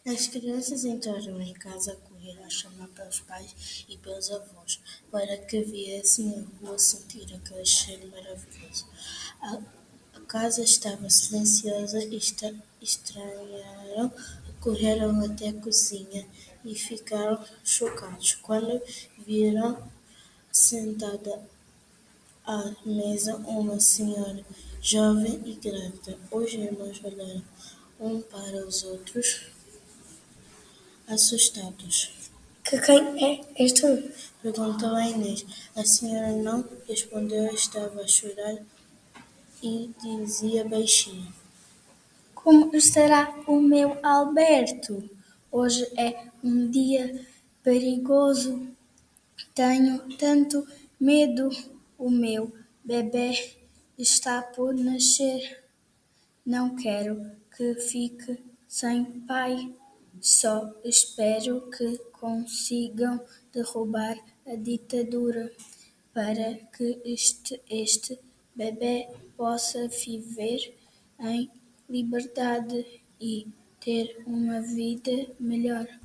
As crianças entraram em casa a correr a chamar pelos pais e pelos avós, para que viessem à rua sentir aquele cheiro maravilhoso. A, a casa estava silenciosa e estranharam, correram até a cozinha e ficaram chocados quando viram sentada à mesa uma senhora jovem e grávida. Os irmãos olharam um para os outros, assustados. Que quem é? És tu? Perguntou a Inês. A senhora não respondeu, estava a chorar e dizia baixinho. Como estará o meu Alberto? Hoje é um dia perigoso. Tenho tanto medo. O meu bebê está por nascer. Não quero que fique sem pai. Só espero que consigam derrubar a ditadura para que este bebê possa viver em liberdade e ter uma vida melhor.